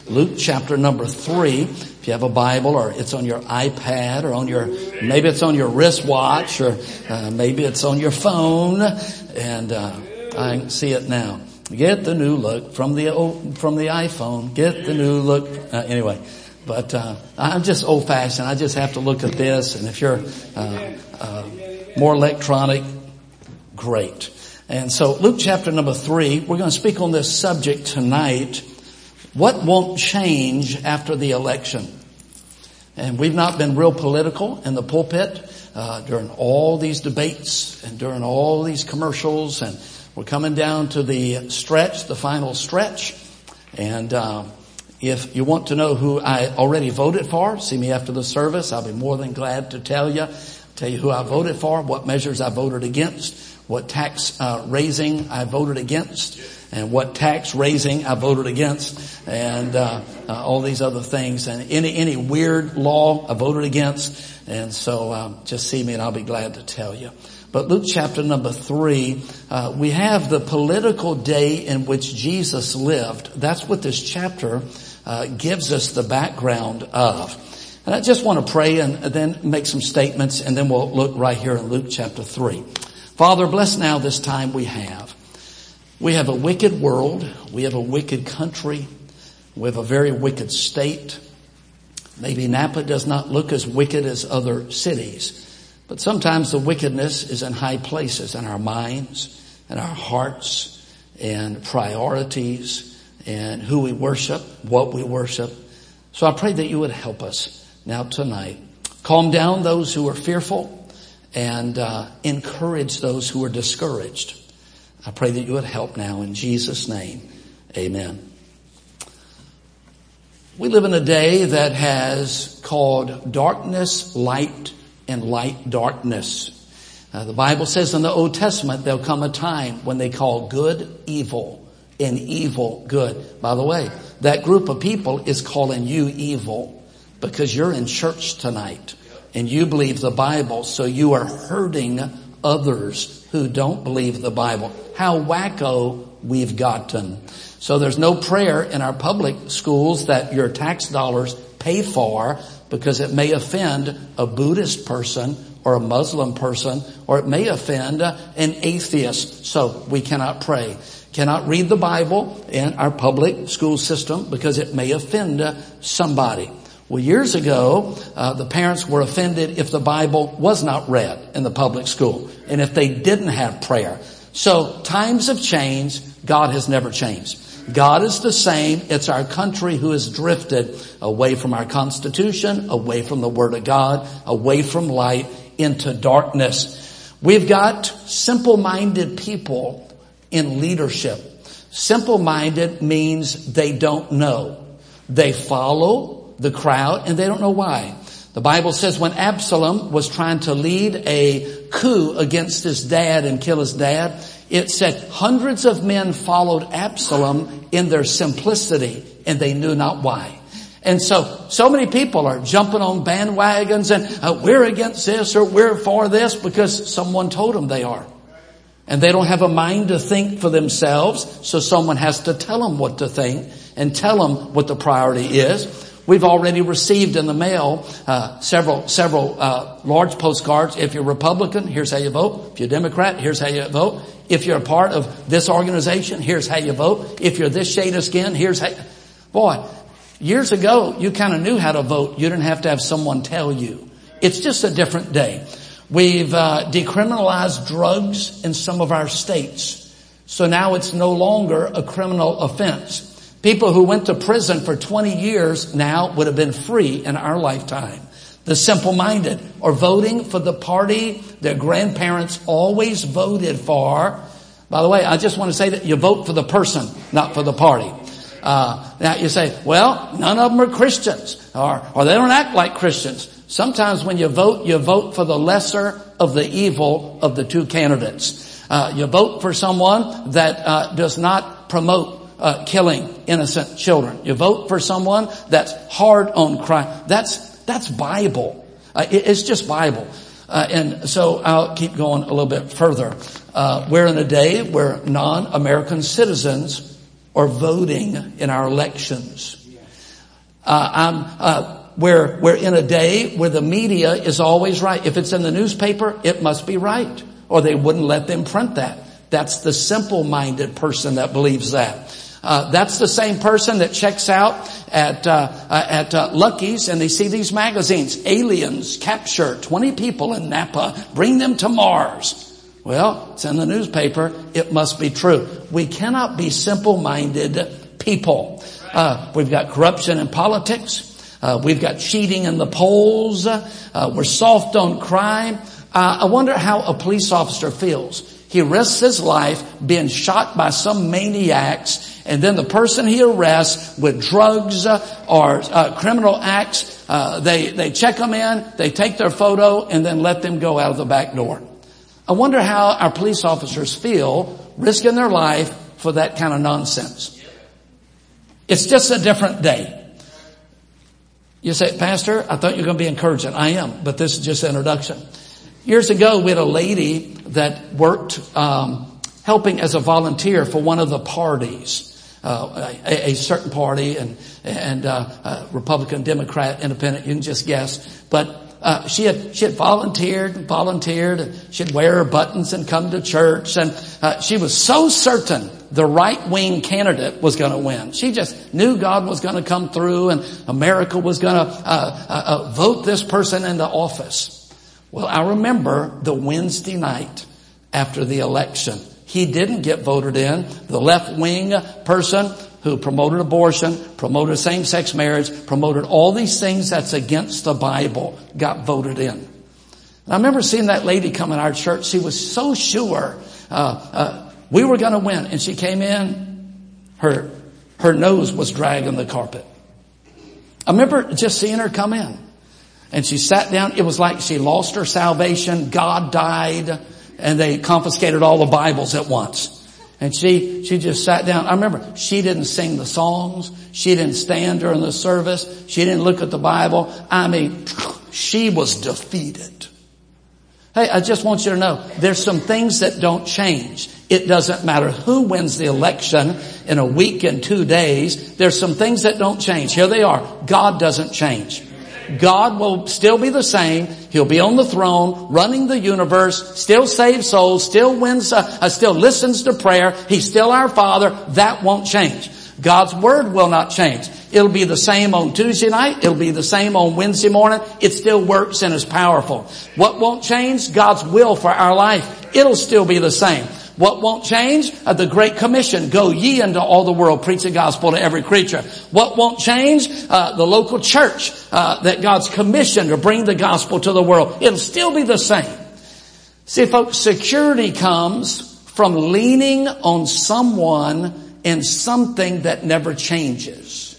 Luke chapter number 3. If you have a Bible, or it's on your iPad, or maybe it's on your wristwatch, or maybe it's on your phone, and I can see it now. Get the new look from the iPhone. Get the new look. Anyway, but I'm just old fashioned. I just have to look at this, and if you're more electronic, great. And so Luke chapter number 3, we're going to speak on this subject tonight. What won't change after the election? And we've not been real political in the pulpit during all these debates and during all these commercials, and we're coming down to the final stretch. And if you want to know who I already voted for, see me after the service. I'll be more than glad to tell you who I voted for, what measures I voted against, what tax raising I voted against, and what tax raising I voted against, and all these other things, and any weird law I voted against. And so just see me and I'll be glad to tell you. But Luke chapter number 3, we have the political day in which Jesus lived. That's what this chapter gives us the background of. And I just want to pray and then make some statements, and then we'll look right here in Luke chapter 3. Father, bless now this time we have. We have a wicked world. We have a wicked country. We have a very wicked state. Maybe Napa does not look as wicked as other cities, but sometimes the wickedness is in high places in our minds and our hearts and priorities and who we worship, what we worship. So I pray that you would help us now tonight. Calm down those who are fearful and encourage those who are discouraged. I pray that you would help now in Jesus' name. Amen. We live in a day that has called darkness light and light darkness. The Bible says in the Old Testament there'll come a time when they call good evil and evil good. By the way, that group of people is calling you evil because you're in church tonight and you believe the Bible, so you are hurting others who don't believe the Bible. How wacko we've gotten. So there's no prayer in our public schools that your tax dollars pay for, because it may offend a Buddhist person or a Muslim person, or it may offend an atheist. So we cannot pray. Cannot read the Bible in our public school system because it may offend somebody. Well, years ago, the parents were offended if the Bible was not read in the public school and if they didn't have prayer. So times have changed. God has never changed. God is the same. It's our country who has drifted away from our Constitution, away from the Word of God, away from light into darkness. We've got simple-minded people in leadership. Simple-minded means they don't know. They follow the crowd, and they don't know why. The Bible says when Absalom was trying to lead a coup against his dad and kill his dad, it said hundreds of men followed Absalom in their simplicity, and they knew not why. And so many people are jumping on bandwagons and we're against this or we're for this because someone told them they are. And they don't have a mind to think for themselves, so someone has to tell them what to think and tell them what the priority is. We've already received in the mail several large postcards. If you're Republican, here's how you vote. If you're Democrat, here's how you vote. If you're a part of this organization, here's how you vote. If you're this shade of skin, here's how. Boy, years ago, you kind of knew how to vote. You didn't have to have someone tell you. It's just a different day. We've decriminalized drugs in some of our states. So now it's no longer a criminal offense. People who went to prison for 20 years now would have been free in our lifetime. The simple-minded are voting for the party their grandparents always voted for. By the way, I just want to say that you vote for the person, not for the party. Now you say, well, none of them are Christians, or they don't act like Christians. Sometimes when you vote for the lesser of the evil of the two candidates. You vote for someone that does not promote killing innocent children. You vote for someone that's hard on crime. That's Bible. It's just Bible. And so I'll keep going a little bit further. We're in a day where non-American citizens are voting in our elections. We're in a day where the media is always right. If it's in the newspaper, it must be right, or they wouldn't let them print that. That's the simple-minded person that believes that. That's the same person that checks out at Lucky's and they see these magazines. Aliens capture 20 people in Napa, bring them to Mars. Well, it's in the newspaper. It must be true. We cannot be simple-minded people. We've got corruption in politics. We've got cheating in the polls. We're soft on crime. I wonder how a police officer feels. He risks his life being shot by some maniacs, and then the person he arrests with drugs or criminal acts, they check them in, they take their photo, and then let them go out of the back door. I wonder how our police officers feel risking their life for that kind of nonsense. It's just a different day. You say, Pastor, I thought you were going to be encouraging. I am, but this is just an introduction. Years ago, we had a lady that worked helping as a volunteer for one of the parties, a certain party, and Republican, Democrat, Independent. You can just guess, but she had volunteered. She'd wear her buttons and come to church, and she was so certain the right-wing candidate was going to win. She just knew God was going to come through, and America was going to vote this person into office. Well, I remember the Wednesday night after the election. He didn't get voted in. The left-wing person who promoted abortion, promoted same-sex marriage, promoted all these things that's against the Bible, got voted in. And I remember seeing that lady come in our church. She was so sure we were going to win. And she came in, her nose was dragging the carpet. I remember just seeing her come in. And she sat down. It was like she lost her salvation. God died. And they confiscated all the Bibles at once. And she just sat down. I remember she didn't sing the songs. She didn't stand during the service. She didn't look at the Bible. I mean, she was defeated. Hey, I just want you to know, there's some things that don't change. It doesn't matter who wins the election in a week and 2 days. There's some things that don't change. Here they are. God doesn't change. God will still be the same. He'll be on the throne, running the universe, still saves souls, still wins, still listens to prayer. He's still our Father. That won't change. God's Word will not change. It'll be the same on Tuesday night. It'll be the same on Wednesday morning. It still works and is powerful. What won't change? God's will for our life. It'll still be the same. What won't change? The Great Commission. Go ye into all the world, preach the gospel to every creature. What won't change? The local church that God's commissioned to bring the gospel to the world. It'll still be the same. See, folks, security comes from leaning on someone and something that never changes.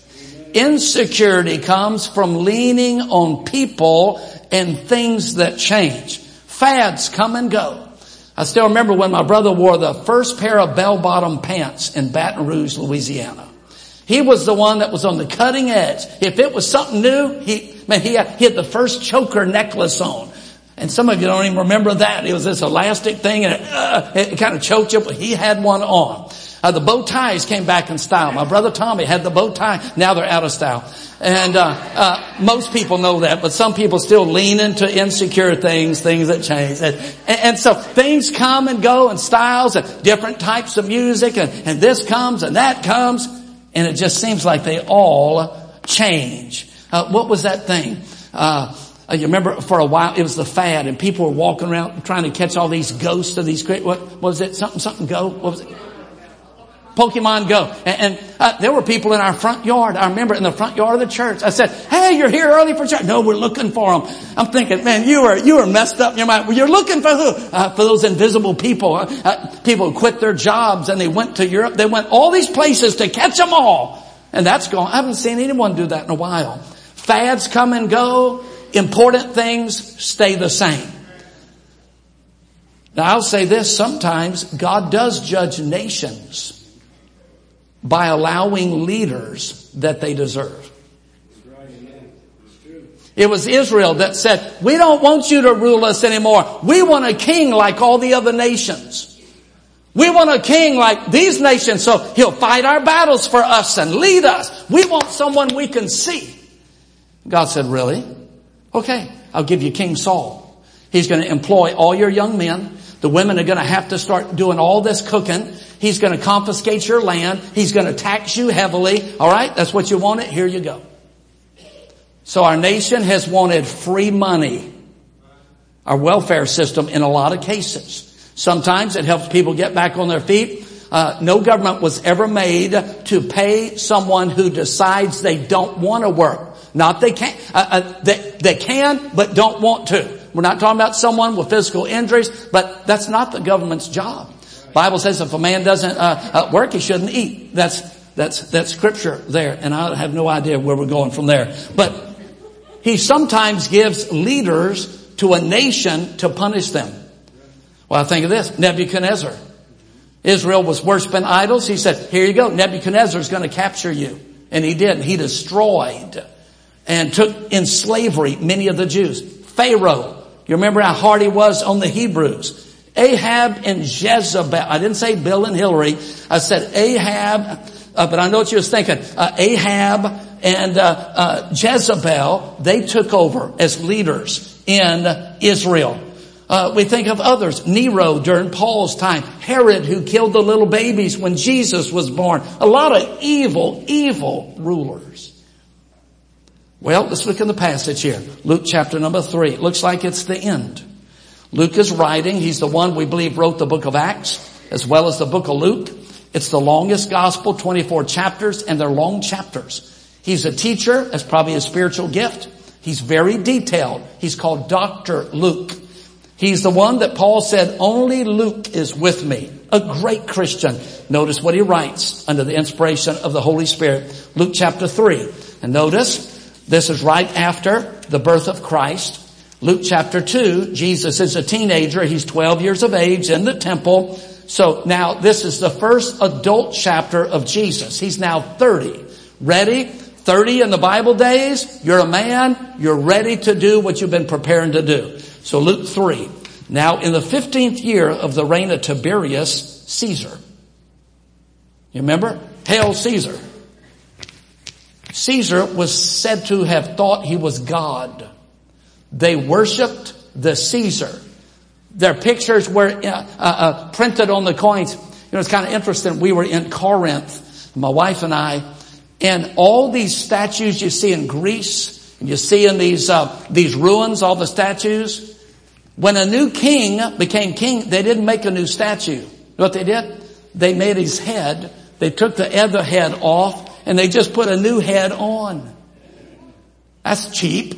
Insecurity comes from leaning on people and things that change. Fads come and go. I still remember when my brother wore the first pair of bell-bottom pants in Baton Rouge, Louisiana. He was the one that was on the cutting edge. If it was something new, he had the first choker necklace on. And some of you don't even remember that. It was this elastic thing and it kind of choked you, but he had one on. The bow ties came back in style. My brother Tommy had the bow tie. Now they're out of style. And most people know that, but some people still lean into insecure things that change. And so things come and go and styles and different types of music and this comes and that comes. And it just seems like they all change. What was that thing? You remember for a while it was the fad and people were walking around trying to catch all these ghosts of these great, what was it? Something go? What was it? Pokemon Go. And there were people in our front yard. I remember in the front yard of the church. I said, hey, you're here early for church. No, we're looking for them. I'm thinking, man, you are messed up in your mind. Well, you're looking for who? For those invisible people. People who quit their jobs and they went to Europe. They went all these places to catch them all. And that's gone. I haven't seen anyone do that in a while. Fads come and go. Important things stay the same. Now I'll say this. Sometimes God does judge nations by allowing leaders that they deserve. It was Israel that said, we don't want you to rule us anymore. We want a king like all the other nations. We want a king like these nations, so he'll fight our battles for us and lead us. We want someone we can see. God said, really? Okay, I'll give you King Saul. He's going to employ all your young men. The women are going to have to start doing all this cooking. He's going to confiscate your land. He's going to tax you heavily. All right, that's what you wanted. Here you go. So our nation has wanted free money, our welfare system in a lot of cases. Sometimes it helps people get back on their feet. No government was ever made to pay someone who decides they don't want to work. Not they can't, they can, but don't want to. We're not talking about someone with physical injuries, but that's not the government's job. Bible says if a man doesn't work, he shouldn't eat. That's scripture there, and I have no idea where we're going from there. But he sometimes gives leaders to a nation to punish them. Well, I think of this, Nebuchadnezzar. Israel was worshiping idols. He said, here you go, Nebuchadnezzar is going to capture you. And he did. He destroyed and took in slavery many of the Jews. Pharaoh, you remember how hard he was on the Hebrews. Ahab and Jezebel. I didn't say Bill and Hillary. I said Ahab, but I know what you was thinking. Ahab and Jezebel, they took over as leaders in Israel. We think of others. Nero during Paul's time. Herod, who killed the little babies when Jesus was born. A lot of evil rulers. Well, let's look in the passage here. Luke chapter number 3. It looks like it's the end. Luke is writing. He's the one we believe wrote the book of Acts as well as the book of Luke. It's the longest gospel, 24 chapters, and they're long chapters. He's a teacher. That's probably his spiritual gift. He's very detailed. He's called Dr. Luke. He's the one that Paul said, only Luke is with me. A great Christian. Notice what he writes under the inspiration of the Holy Spirit. Luke chapter 3. And notice, this is right after the birth of Christ. Luke chapter 2, Jesus is a teenager. He's 12 years of age in the temple. So now this is the first adult chapter of Jesus. He's now 30. Ready? 30 in the Bible days. You're a man. You're ready to do what you've been preparing to do. So Luke 3. Now in the 15th year of the reign of Tiberius Caesar. You remember? Hail Caesar. Caesar was said to have thought he was God. They worshipped the Caesar. Their pictures were printed on the coins. You know, it's kind of interesting. We were in Corinth, my wife and I, and all these statues you see in Greece, and you see in these ruins, all the statues. When a new king became king, they didn't make a new statue. You know what they did? They made his head. They took the other head off, and they just put a new head on. That's cheap.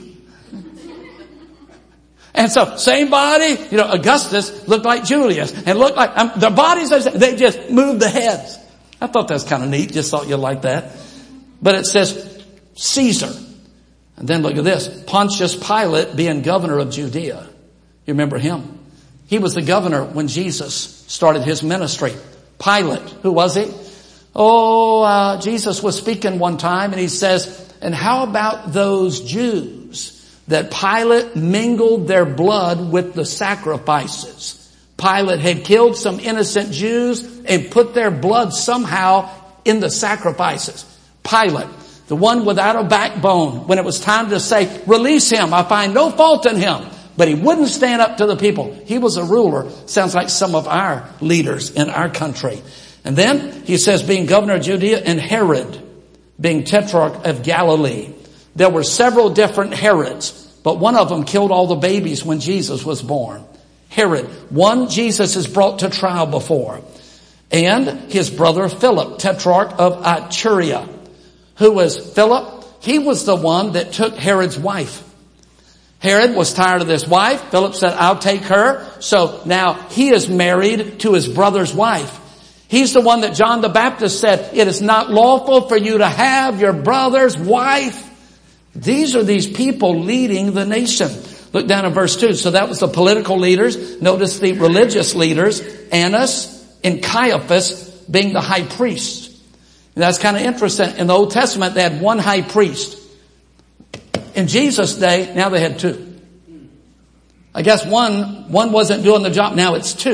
And so, same body, you know, Augustus looked like Julius, and looked like, their bodies, they just moved the heads. I thought that was kind of neat, just thought you'd like that. But it says Caesar. And then look at this, Pontius Pilate being governor of Judea. You remember him? He was the governor when Jesus started his ministry. Pilate, who was he? Jesus was speaking one time and he says, and how about those Jews that Pilate mingled their blood with the sacrifices? Pilate had killed some innocent Jews and put their blood somehow in the sacrifices. Pilate, the one without a backbone, when it was time to say, release him, I find no fault in him. But he wouldn't stand up to the people. He was a ruler. Sounds like some of our leaders in our country. And then he says being governor of Judea, and Herod being tetrarch of Galilee. There were several different Herods, but one of them killed all the babies when Jesus was born. Herod. One Jesus is brought to trial before. And his brother Philip, tetrarch of Iturea. Who was Philip? He was the one that took Herod's wife. Herod was tired of this wife. Philip said, I'll take her. So now he is married to his brother's wife. He's the one that John the Baptist said, it is not lawful for you to have your brother's wife. These are these people leading the nation. Look down in verse 2. So that was the political leaders. Notice the religious leaders, Annas and Caiaphas being the high priests. And that's kind of interesting. In the Old Testament, they had one high priest. In Jesus' day, now they had two. I guess one wasn't doing the job. Now it's two.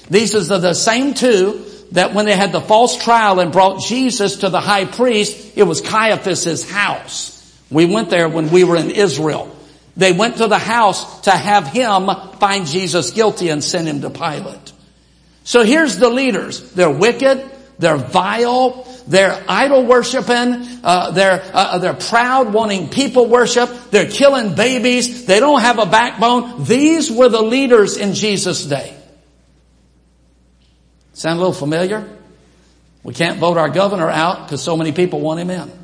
These are the same two that when they had the false trial and brought Jesus to the high priest, it was Caiaphas' house. We went there when we were in Israel. They went to the house to have him find Jesus guilty and send him to Pilate. So here's the leaders. They're wicked. They're vile. They're idol worshiping. They're proud, wanting people worship. They're killing babies. They don't have a backbone. These were the leaders in Jesus' day. Sound a little familiar? We can't vote our governor out because so many people want him in.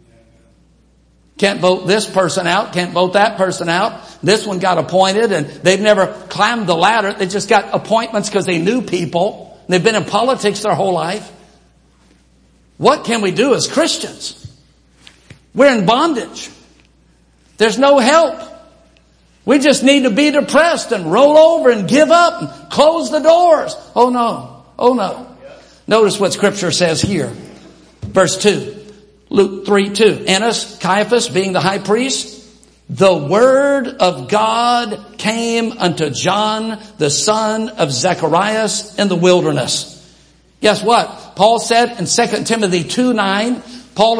Can't vote this person out. Can't vote that person out. This one got appointed and they've never climbed the ladder. They just got appointments because they knew people. They've been in politics their whole life. What can we do as Christians? We're in bondage. There's no help. We just need to be depressed and roll over and give up and close the doors. Oh no. Oh no. Notice what Scripture says here. Verse 2. Luke 3:2. Annas, Caiaphas, being the high priest, the word of God came unto John, the son of Zacharias, in the wilderness. Guess what? Paul said in 2 Timothy 2:9, Paul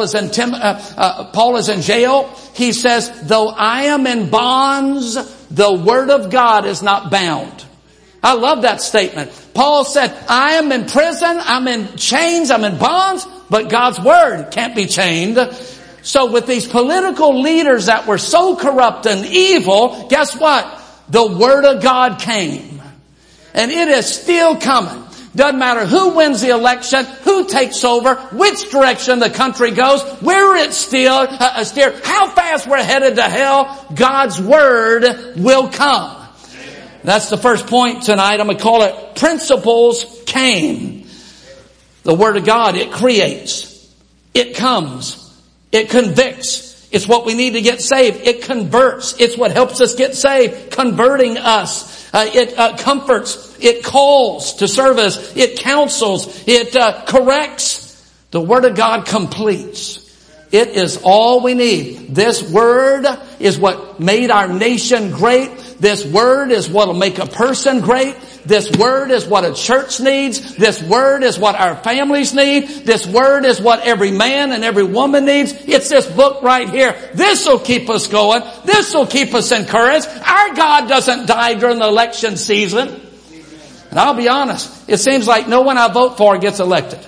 is in jail. He says, though I am in bonds, the word of God is not bound. I love that statement. Paul said, I am in prison, I'm in chains, I'm in bonds, but God's word can't be chained. So with these political leaders that were so corrupt and evil, guess what? The word of God came. And it is still coming. Doesn't matter who wins the election, who takes over, which direction the country goes, where it's steered, how fast we're headed to hell, God's word will come. That's the first point tonight. I'm going to call it principles came. The word of God, it creates. It comes. It convicts. It's what we need to get saved. It converts. It's what helps us get saved, converting us. It comforts. It calls to service. It counsels. It corrects. The word of God completes. It is all we need. This word is what made our nation great. This word is what will make a person great. This word is what a church needs. This word is what our families need. This word is what every man and every woman needs. It's this book right here. This will keep us going. This will keep us encouraged. Our God doesn't die during the election season. And I'll be honest, it seems like no one I vote for gets elected.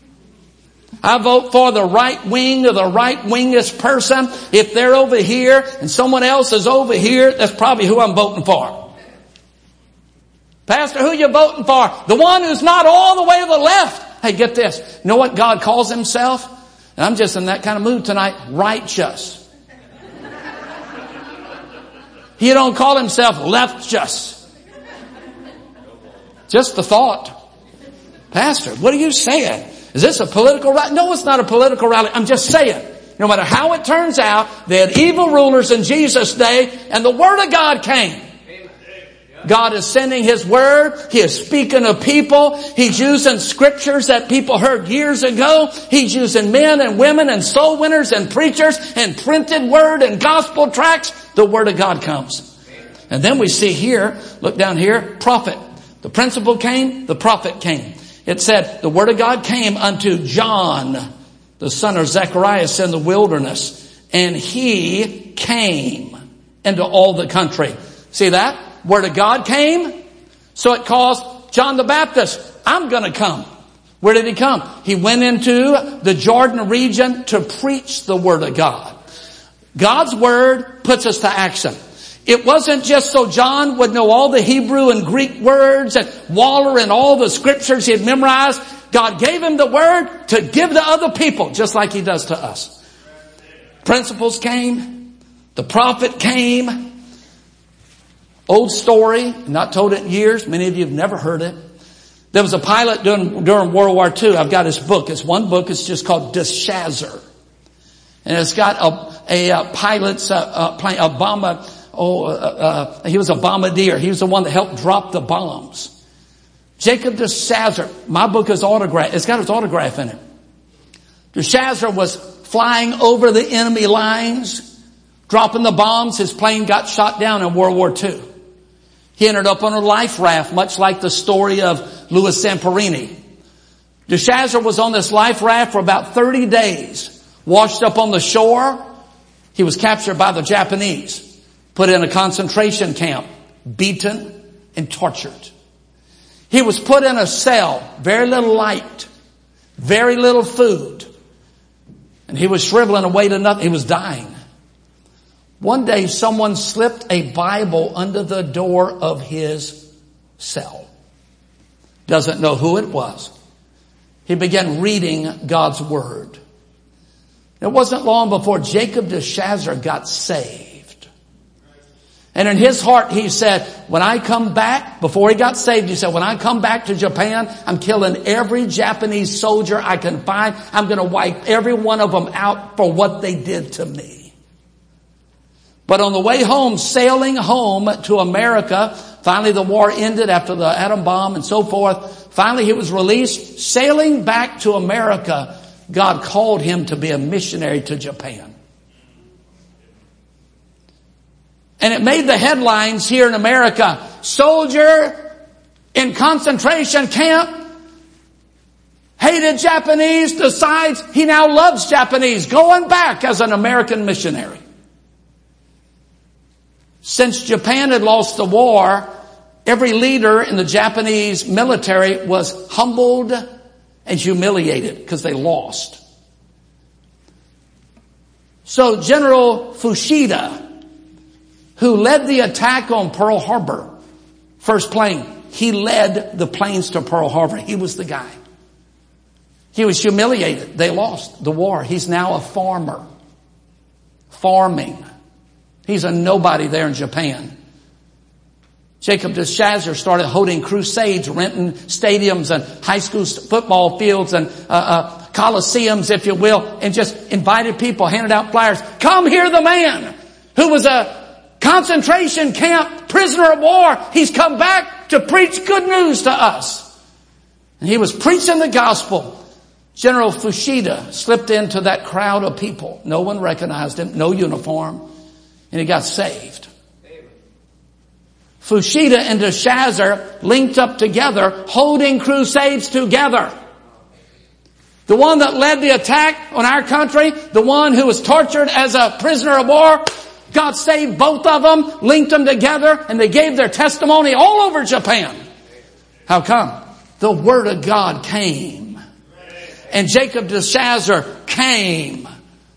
I vote for the right wing or the right wingest person. If they're over here and someone else is over here, that's probably who I'm voting for. Pastor, who you voting for? The one who's not all the way to the left. Hey, get this. You know what God calls himself? And I'm just in that kind of mood tonight. Righteous. He don't call himself leftjust. Just the thought. Pastor, what are you saying? Is this a political rally? No, it's not a political rally. I'm just saying, no matter how it turns out, they had evil rulers in Jesus' day, and the word of God came. God is sending his word. He is speaking to people. He's using scriptures that people heard years ago. He's using men and women and soul winners and preachers and printed word and gospel tracts. The word of God comes. And then we see here, look down here, prophet. The principle came, the prophet came. It said, the word of God came unto John, the son of Zacharias in the wilderness, and he came into all the country. See that? Word of God came, so it caused John the Baptist, I'm going to come. Where did he come? He went into the Jordan region to preach the word of God. God's word puts us to action. It wasn't just so John would know all the Hebrew and Greek words and waller in all the scriptures he had memorized. God gave him the word to give to other people, just like he does to us. Principles came. The prophet came. Old story, not told it in years. Many of you have never heard it. There was a pilot during World War II. I've got his book. It's one book. It's just called Deshazor. And it's got a pilot's plane, a bomber. He was a bombardier. He was the one that helped drop the bombs. Jacob Deshazor. My book is autographed. It's got his autograph in it. Deshazor was flying over the enemy lines, dropping the bombs. His plane got shot down in World War II. He ended up on a life raft, much like the story of Louis Zamperini. Belshazzar was on this life raft for about 30 days, washed up on the shore. He was captured by the Japanese, put in a concentration camp, beaten and tortured. He was put in a cell, very little light, very little food. And he was shriveling away to nothing. He was dying. One day someone slipped a Bible under the door of his cell. Doesn't know who it was. He began reading God's Word. It wasn't long before Jacob Belshazzar got saved. And in his heart he said, when I come back, before he got saved, he said, when I come back to Japan, I'm killing every Japanese soldier I can find. I'm going to wipe every one of them out for what they did to me. But on the way home, sailing home to America, finally the war ended after the atom bomb and so forth. Finally he was released. Sailing back to America, God called him to be a missionary to Japan. And it made the headlines here in America. Soldier in concentration camp, hated Japanese, decides he now loves Japanese, going back as an American missionary. Since Japan had lost the war, every leader in the Japanese military was humbled and humiliated because they lost. So General Fushida, who led the attack on Pearl Harbor, first plane, he led the planes to Pearl Harbor. He was the guy. He was humiliated. They lost the war. He's now a farmer. Farming. He's a nobody there in Japan. Jacob Belshazzar started holding crusades, renting stadiums and high school football fields and coliseums, if you will, and just invited people, handed out flyers. Come hear the man who was a concentration camp prisoner of war. He's come back to preach good news to us. And he was preaching the gospel. General Fushida slipped into that crowd of people. No one recognized him, no uniform. And he got saved. Fushida and Belshazzar linked up together, holding crusades together. The one that led the attack on our country, the one who was tortured as a prisoner of war, God saved both of them, linked them together, and they gave their testimony all over Japan. How come? The Word of God came. And Jacob Belshazzar came.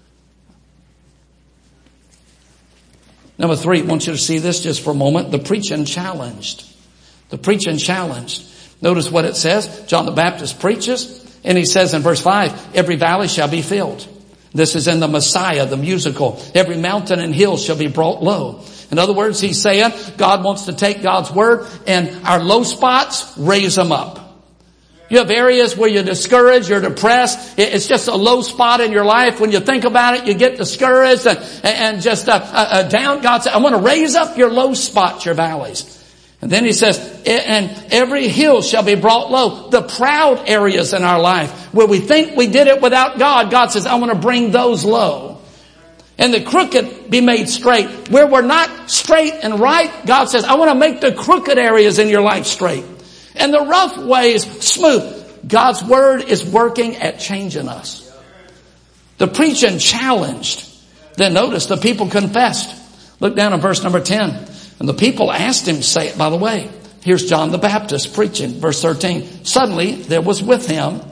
Number 3, I want you to see this just for a moment. The preaching challenged. The preaching challenged. Notice what it says. John the Baptist preaches, and he says in verse 5, every valley shall be filled. This is in the Messiah, the musical. Every mountain and hill shall be brought low. In other words, he's saying God wants to take God's Word and our low spots, raise them up. You have areas where you're discouraged, you're depressed. It's just a low spot in your life. When you think about it, you get discouraged and just down. God said, I want to raise up your low spots, your valleys. And then he says, and every hill shall be brought low. The proud areas in our life where we think we did it without God, God says, I want to bring those low. And the crooked be made straight. Where we're not straight and right, God says, I want to make the crooked areas in your life straight. And the rough ways smooth. God's Word is working at changing us. The preaching challenged. Then notice the people confessed. Look down at verse number 10. And the people asked him, say it by the way. Here's John the Baptist preaching. Verse 13. Suddenly there was with him.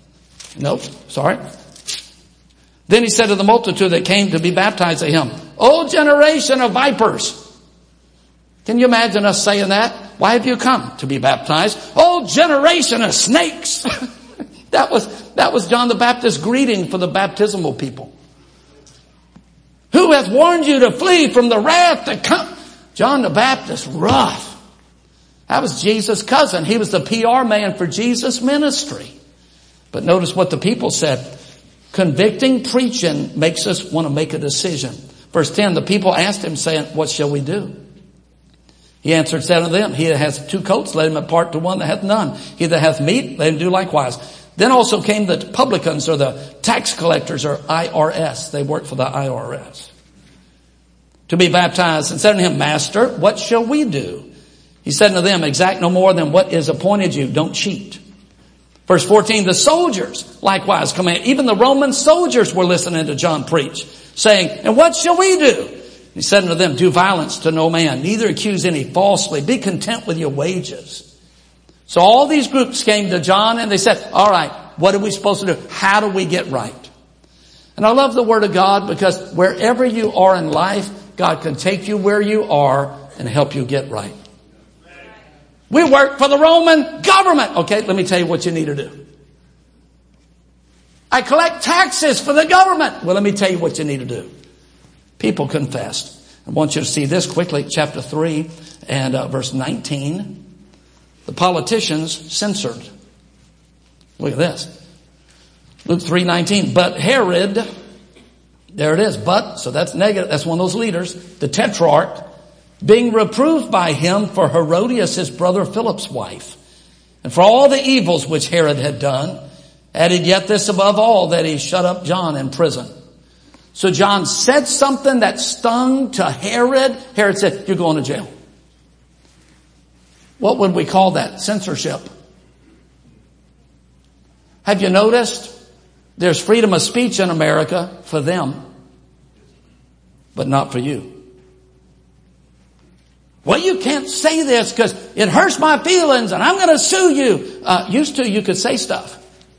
Then he said to the multitude that came to be baptized of him, O generation of vipers. Can you imagine us saying that? Why have you come to be baptized? Oh, generation of snakes. That was John the Baptist's greeting for the baptismal people. Who hath warned you to flee from the wrath to come? John the Baptist, rough. That was Jesus' cousin. He was the PR man for Jesus' ministry. But notice what the people said. Convicting preaching makes us want to make a decision. Verse 10, the people asked him saying, what shall we do? He answered, said unto them, he that has 2 coats, let him impart to one that hath none. He that hath meat, let him do likewise. Then also came the publicans, or the tax collectors, or IRS. They worked for the IRS. To be baptized, and said unto him, Master, what shall we do? He said unto them, exact no more than what is appointed you. Don't cheat. Verse 14, the soldiers likewise command. Even the Roman soldiers were listening to John preach, saying, and what shall we do? He said unto them, do violence to no man, neither accuse any falsely. Be content with your wages. So all these groups came to John and they said, all right, what are we supposed to do? How do we get right? And I love the Word of God because wherever you are in life, God can take you where you are and help you get right. We work for the Roman government. Okay, let me tell you what you need to do. I collect taxes for the government. Well, let me tell you what you need to do. People confessed. I want you to see this quickly, chapter 3 and verse 19. The politicians censored. Look at this. Luke 3:19. But Herod, there it is, but, so that's negative, that's one of those leaders, the tetrarch, being reproved by him for Herodias, his brother Philip's wife, and for all the evils which Herod had done, added yet this above all, that he shut up John in prison. So John said something that stung to Herod. Herod said, you're going to jail. What would we call that? Censorship. Have you noticed there's freedom of speech in America for them, but not for you? Well, you can't say this because it hurts my feelings and I'm going to sue you. Used to, you could say stuff.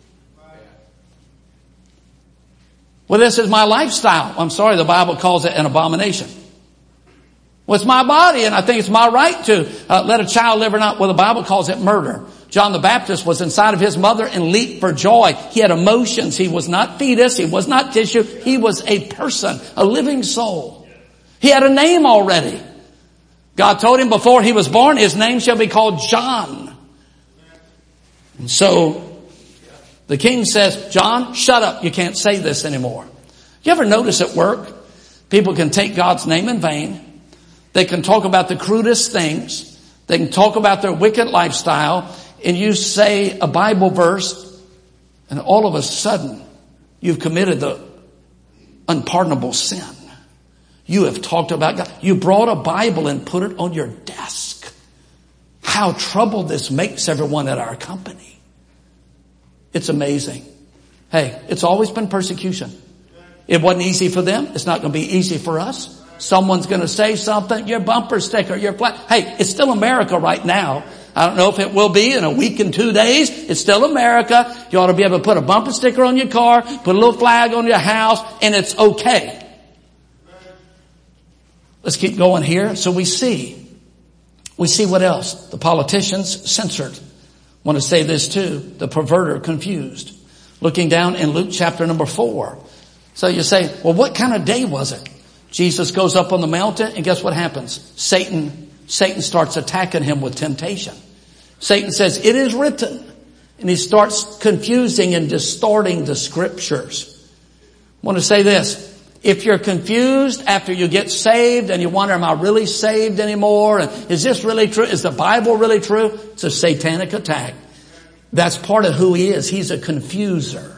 Well, this is my lifestyle. I'm sorry, the Bible calls it an abomination. Well, it's my body and I think it's my right to let a child live or not. Well, the Bible calls it murder. John the Baptist was inside of his mother and leaped for joy. He had emotions. He was not fetus. He was not tissue. He was a person, a living soul. He had a name already. God told him before he was born, his name shall be called John. And so the king says, John, shut up. You can't say this anymore. You ever notice at work, people can take God's name in vain. They can talk about the crudest things. They can talk about their wicked lifestyle. And you say a Bible verse, and all of a sudden, you've committed the unpardonable sin. You have talked about God. You brought a Bible and put it on your desk. How troubled this makes everyone at our company. It's amazing. Hey, it's always been persecution. It wasn't easy for them. It's not going to be easy for us. Someone's going to say something, your bumper sticker, your flag. Hey, it's still America right now. I don't know if it will be in a week and 2 days. It's still America. You ought to be able to put a bumper sticker on your car, put a little flag on your house, and it's okay. Let's keep going here. So we see what else? The politicians censored. I want to say this too. The perverter confused. Looking down in Luke chapter number 4. So you say, well, what kind of day was it? Jesus goes up on the mountain and guess what happens? Satan starts attacking him with temptation. Satan says, it is written. And he starts confusing and distorting the scriptures. I want to say this. If you're confused after you get saved and you wonder, am I really saved anymore? And is this really true? Is the Bible really true? It's a satanic attack. That's part of who he is. He's a confuser.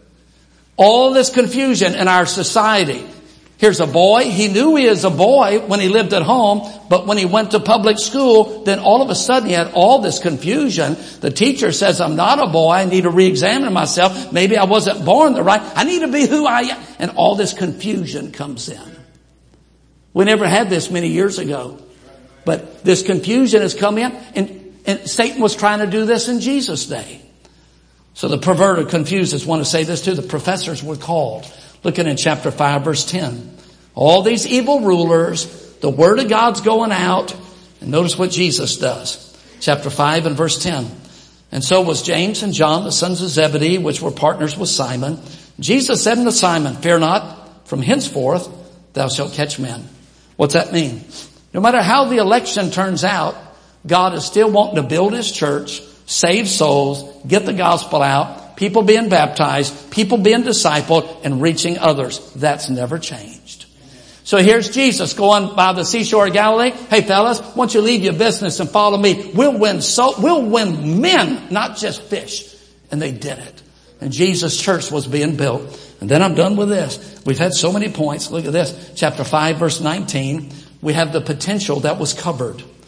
All this confusion in our society. Here's a boy. He knew he is a boy when he lived at home, but when he went to public school, then all of a sudden he had all this confusion. The teacher says, I'm not a boy. I need to re-examine myself. Maybe I wasn't born the right. I need to be who I am. And all this confusion comes in. We never had this many years ago, but this confusion has come in, and Satan was trying to do this in Jesus' day. So the perverter confuses. I want to say this too. The professors were called. Looking in chapter 5, verse 10. All these evil rulers, the word of God's going out. And notice what Jesus does. Chapter 5 and verse 10. And so was James and John, the sons of Zebedee, which were partners with Simon. Jesus said unto Simon, fear not, from henceforth thou shalt catch men. What's that mean? No matter how the election turns out, God is still wanting to build his church, save souls, get the gospel out, people being baptized, people being discipled, and reaching others. That's never changed. So here's Jesus going by the seashore of Galilee. Hey fellas, why don't you leave your business and follow me? We'll win men, not just fish. And they did it. And Jesus' church was being built. And then I'm done with this. We've had so many points. Look at this. Chapter 5, verse 19. We have the potential that was covered.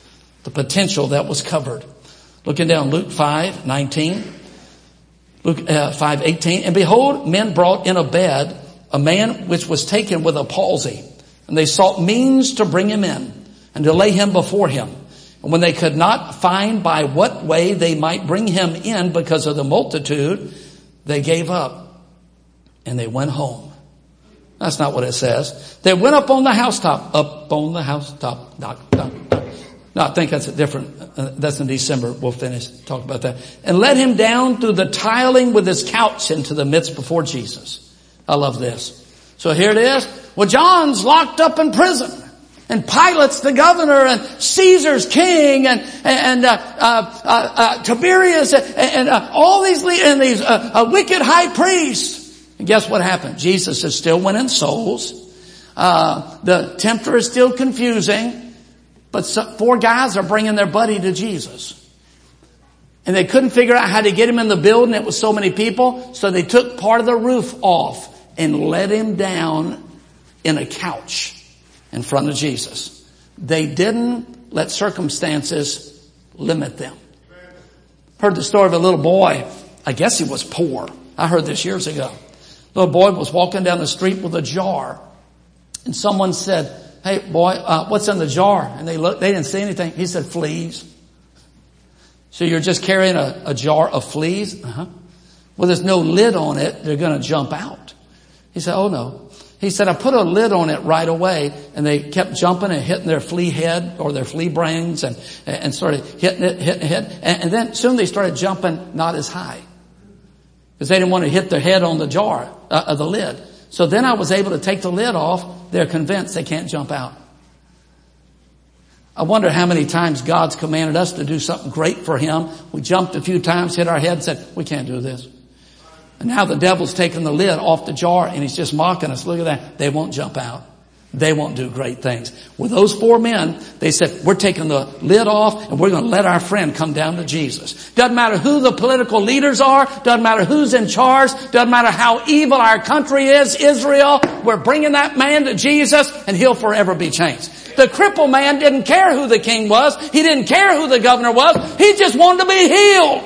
The potential that was covered. Looking down Luke 5:19. Luke 5:18. And behold, men brought in a bed a man which was taken with a palsy. And they sought means to bring him in and to lay him before him. And when they could not find by what way they might bring him in because of the multitude, they gave up and they went home. That's not what it says. They went up on the housetop. Up on the housetop. Knock, knock, knock. No, I think that's a different, that's in December. We'll finish, talk about that. And let him down through the tiling with his couch into the midst before Jesus. I love this. So here it is. Well, John's locked up in prison. And Pilate's the governor, and Caesar's king, and Tiberius, and all these wicked high priests. And guess what happened? Jesus is still winning souls. The tempter is still confusing, but 4 guys are bringing their buddy to Jesus. And they couldn't figure out how to get him in the building. It was so many people. So they took part of the roof off and let him down in a couch in front of Jesus. They didn't let circumstances limit them. Heard the story of a little boy. I guess he was poor. I heard this years ago. Little boy was walking down the street with a jar. And someone said, "Hey boy, what's in the jar?" And they looked, they didn't see anything. He said, "Fleas." "So you're just carrying a jar of fleas?" "Uh-huh." "Well, there's no lid on it. They're going to jump out." He said, "Oh no." He said, "I put a lid on it right away," and they kept jumping and hitting their flea head or their flea brains and started hitting it. And then soon they started jumping not as high because they didn't want to hit their head on the jar, of the lid. So then I was able to take the lid off. They're convinced they can't jump out. I wonder how many times God's commanded us to do something great for him. We jumped a few times, hit our head, and said, "We can't do this." And now the devil's taken the lid off the jar and he's just mocking us. Look at that. They won't jump out. They won't do great things. With those 4 men, they said, "We're taking the lid off and we're going to let our friend come down to Jesus." Doesn't matter who the political leaders are. Doesn't matter who's in charge. Doesn't matter how evil our country is, Israel. We're bringing that man to Jesus and he'll forever be changed. The crippled man didn't care who the king was. He didn't care who the governor was. He just wanted to be healed.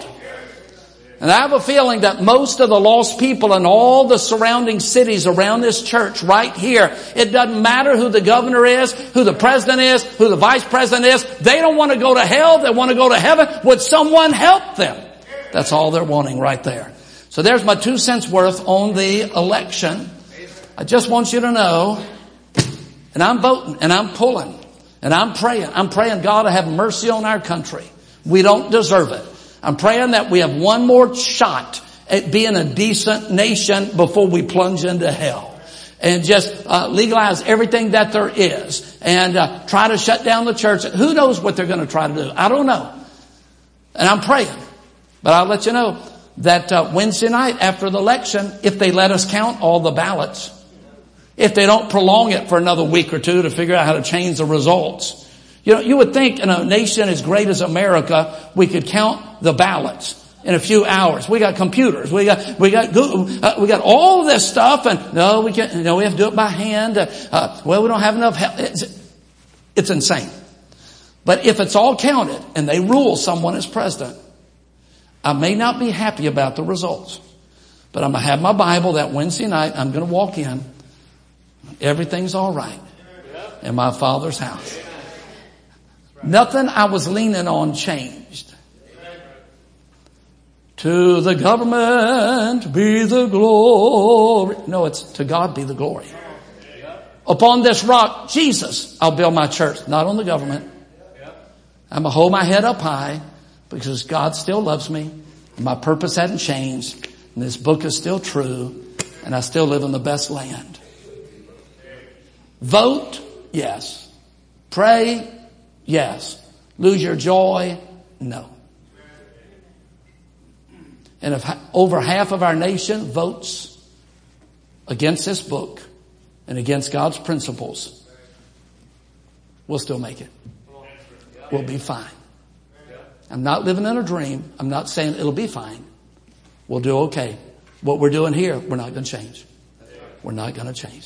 And I have a feeling that most of the lost people in all the surrounding cities around this church right here, it doesn't matter who the governor is, who the president is, who the vice president is. They don't want to go to hell. They want to go to heaven. Would someone help them? That's all they're wanting right there. So there's my 2 cents worth on the election. I just want you to know, and I'm voting and I'm pulling and I'm praying. I'm praying God to have mercy on our country. We don't deserve it. I'm praying that we have one more shot at being a decent nation before we plunge into hell. And just legalize everything that there is. And try to shut down the church. Who knows what they're going to try to do? I don't know. And I'm praying. But I'll let you know that Wednesday night after the election, if they let us count all the ballots, if they don't prolong it for another week or 2 to figure out how to change the results. You know, you would think in a nation as great as America, we could count the ballots in a few hours. We got computers. We got Google. We got all of this stuff. And no, we can't, we have to do it by hand. Well, we don't have enough help. It's insane. But if it's all counted and they rule someone as president, I may not be happy about the results, but I'm going to have my Bible that Wednesday night. I'm going to walk in. Everything's all right in my Father's house. Nothing I was leaning on changed. To the government be the glory. No, it's to God be the glory. Upon this rock, Jesus, I'll build my church. Not on the government. I'm going to hold my head up high because God still loves me. And my purpose hadn't changed. And this book is still true. And I still live in the best land. Vote, yes. Pray, yes. Lose your joy? No. And if over half of our nation votes against this book and against God's principles, we'll still make it. We'll be fine. I'm not living in a dream. I'm not saying it'll be fine. We'll do okay. What we're doing here, we're not going to change. We're not going to change.